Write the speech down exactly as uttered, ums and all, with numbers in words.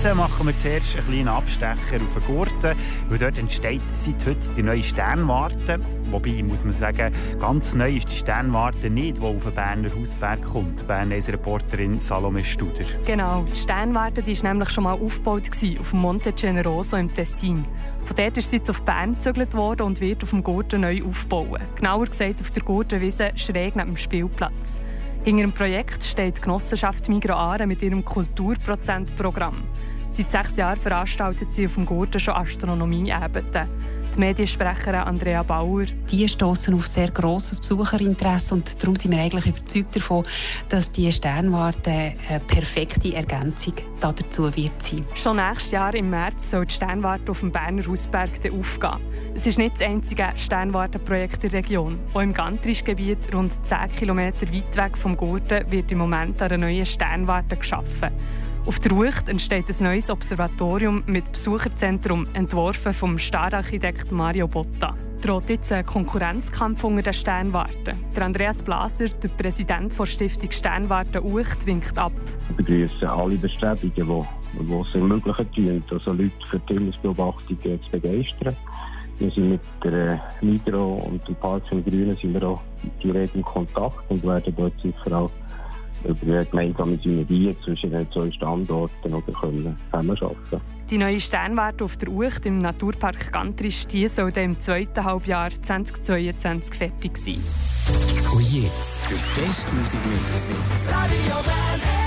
machen wir zuerst einen kleinen Abstecher auf den Gurten, weil dort entsteht seit heute die neue Sternwarte. Wobei, muss man sagen, ganz neu ist die Sternwarte nicht, die auf den Berner Hausberg kommt. Bernese-Reporterin Salome Studer. Genau, die Sternwarte die war nämlich schon mal aufgebaut auf dem Monte Generoso im Tessin. Von dort ist sie jetzt auf Bern gezügelt worden und wird auf dem Gurten neu aufbauen. Genauer gesagt auf der Gurtenwiese schräg neben dem Spielplatz. Hinter dem Projekt steht die Genossenschaft Migros Aare mit ihrem Kulturprozentprogramm. Seit sechs Jahren veranstaltet sie auf dem Gurten schon Astronomie-Ebenen. Die Mediensprecherin Andrea Bauer. Die stossen auf sehr grosses Besucherinteresse und darum sind wir eigentlich überzeugt davon, dass die Sternwarte eine perfekte Ergänzung dazu wird sein. Schon nächstes Jahr im März soll die Sternwarte auf dem Berner Hausberg aufgehen. Es ist nicht das einzige Sternwartenprojekt in der Region. Auch im Gantrisch-Gebiet, rund zehn Kilometer weit weg vom Gurten, wird im Moment an einer neuen Sternwarte geschaffen. Auf der Uecht entsteht ein neues Observatorium mit Besucherzentrum, entworfen vom Stararchitekt Mario Botta. Droht jetzt ein Konkurrenzkampf unter den Sternwarten. Der Andreas Blaser, der Präsident der Stiftung Sternwarte Uecht, winkt ab. Wir begrüßen alle Bestrebungen, die, die es ermöglichen, also Leute für die Himmelsbeobachtung zu begeistern. Wir sind mit der Migros und dem Park im Grünen sind wir auch direkt in Kontakt und werden dort sicher auch über gemeinsame Synergien zwischen den zwei Standorten oder können zusammenarbeiten. Die neue Sternwarte auf der Uecht im Naturpark Gantrisch die soll dann im zweiten Halbjahr zweitausendzweiundzwanzig fertig sein. Und jetzt der beste Musikmix. Radio Bern.